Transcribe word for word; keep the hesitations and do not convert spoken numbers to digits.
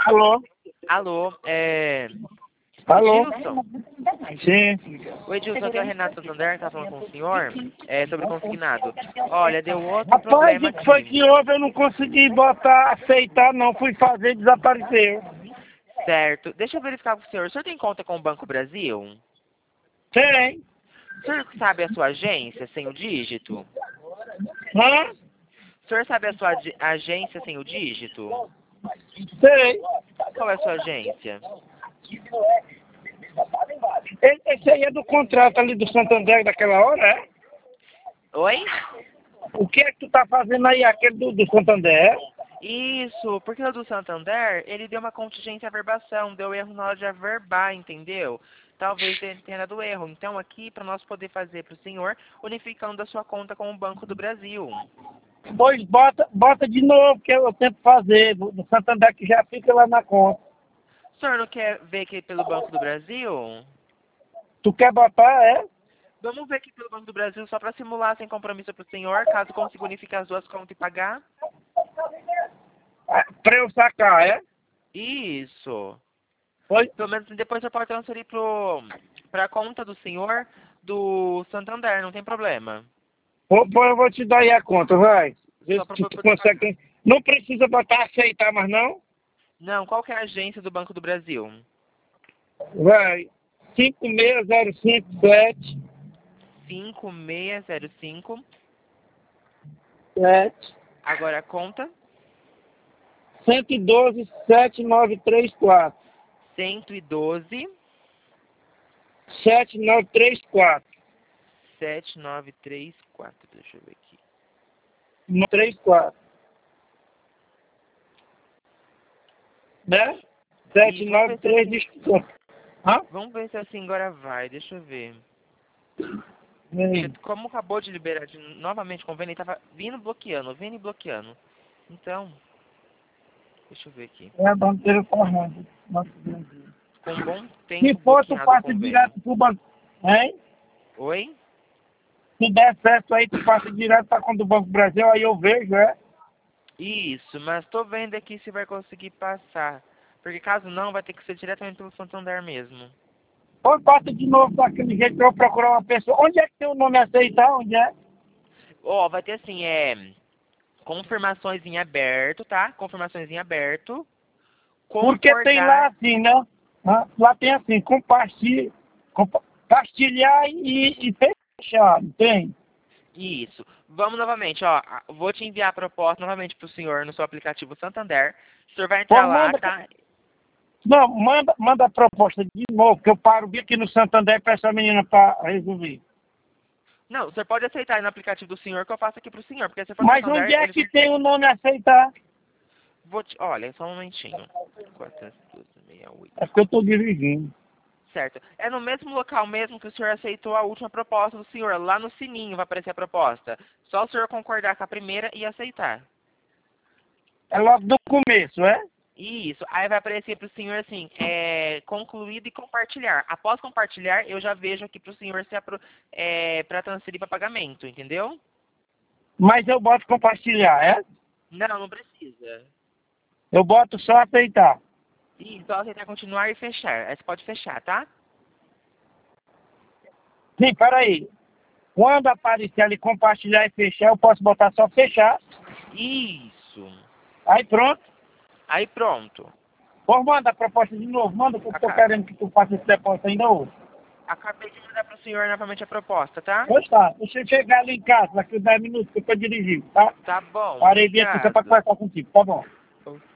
Alô? Alô, é... Alô? Edilson? Sim. O Edilson, aqui é o Renato Santander, tá falando com o senhor é, sobre o consignado. Olha, deu outro Rapaz, problema o que foi aqui. que houve? Eu não consegui botar, aceitar, não. Fui fazer e desapareceu. Certo. Deixa eu verificar com o senhor. O senhor tem conta com o Banco Brasil? Tem. O senhor sabe a sua agência sem o dígito? Hã? O senhor sabe a sua ag- agência sem o dígito? Sei. Qual é a sua agência? E- Esse aí é do contrato ali do Santander daquela hora, é? Oi? O que é que tu tá fazendo aí, aquele do, do Santander? Isso, porque o do Santander, ele deu uma contingência à averbação, deu erro na hora de averbar, entendeu? Talvez ele tenha dado erro. Então, aqui, para nós poder fazer para o senhor, unificando a sua conta com o Banco do Brasil. Pois bota, bota de novo, que eu tento fazer, do, do Santander que já fica lá na conta. O senhor não quer ver aqui pelo Banco do Brasil? Tu quer botar, é? Vamos ver aqui pelo Banco do Brasil, só para simular sem compromisso para o senhor, caso consiga unificar as duas contas e pagar. Ah, pra eu sacar, é? Isso. Foi? Pelo menos depois você pode transferir para a conta do senhor do Santander, não tem problema. Pô, pô, eu vou te dar aí a conta, vai. Vê Só se para tu, tu poder pagar. consegue. Não precisa botar aceitar, mas não? Não, qual que é a agência do Banco do Brasil? Vai. cinco seis zero cinco sete. cinco seis zero cinco. sete. Agora a conta? cento e doze, sete nove três quatro. cento e doze, sete nove três quatro. sete nove três quatro. Deixa eu ver aqui. três quatro. Né? E vamos ver se assim, sete nove três quatro. Hã? vamos ver se assim agora vai. Deixa eu ver. Hum. Como acabou de liberar de, novamente o convênio, ele tava vindo bloqueando, vindo e bloqueando. Então, deixa eu ver aqui. É a bandeira correndo. Com um bom Se tempo for, tu bloqueado o passa convênio. direto pro banco. Hein? Oi? Se der certo aí, tu passa direto pra conta do Banco do Brasil, aí eu vejo, é? Isso, mas tô vendo aqui se vai conseguir passar. Porque caso não, vai ter que ser diretamente pelo Santander mesmo. Ou bota de novo daquele jeito pra eu procurar uma pessoa. Onde é que tem o nome aceitar? Onde é? Ó, vai ter assim, é... confirmações em aberto, tá? Confirmações em aberto. Porque tem lá Concordar. assim, né? Hã? Lá tem assim, compartilhar, compartilhar e, e fechar, não tem? Isso. Vamos novamente, ó. Vou te enviar a proposta novamente pro senhor no seu aplicativo Santander. O senhor vai Pô, entrar lá, manda, tá? não, manda, manda a proposta de novo, que eu paro bem aqui no Santander e peço a menina para resolver. Não, o senhor pode aceitar aí no aplicativo do senhor que eu faço aqui pro senhor. Porque se for Mas onde Santander, é eles que vão... tem o nome aceitar? Vou te... Olha, só um momentinho. quatrocentos e doze, sessenta e oito. É porque eu estou dirigindo. Certo. É no mesmo local mesmo que o senhor aceitou a última proposta do senhor. Lá no sininho vai aparecer a proposta. Só o senhor concordar com a primeira e aceitar. É logo do começo, é? Isso. Aí vai aparecer para o senhor assim, é, concluído e compartilhar. Após compartilhar, eu já vejo aqui para o senhor se é, é para transferir para pagamento, entendeu? Mas eu boto compartilhar, é? Não, não precisa. Eu boto só aceitar. Isso, só aceitar continuar e fechar. Aí você pode fechar, tá? Sim, peraí. Quando aparecer ali compartilhar e fechar, eu posso botar só fechar. Isso. Aí pronto. Aí pronto. Pô, manda a proposta de novo. Manda que eu estou Aca- querendo que tu faça esse depósito ainda hoje. Acabei de mandar para o senhor novamente a proposta, tá? Pois tá. Deixa eu chegar ali em casa, daqui a dez minutos que eu estou dirigindo, tá? Tá bom, Parei bem aqui só para obrigado. conversar contigo. Tá bom.